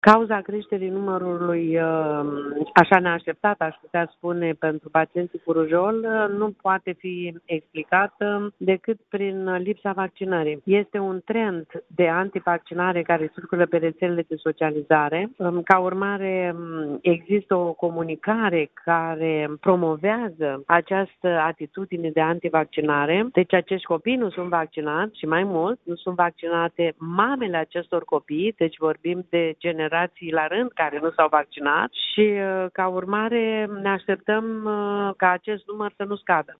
Cauza creșterii numărului așa neașteptat, aș putea spune, pentru pacienții cu rujol, nu poate fi explicată decât prin lipsa vaccinării. Este un trend de antivaccinare care circulă pe rețelele de socializare. Ca urmare, există o comunicare care promovează această atitudine de antivaccinare. Deci acești copii nu sunt vaccinați și mai mult, nu sunt vaccinate mamele acestor copii, deci vorbim de generații la rând care nu s-au vaccinat și ca urmare ne așteptăm ca acest număr să nu scadă.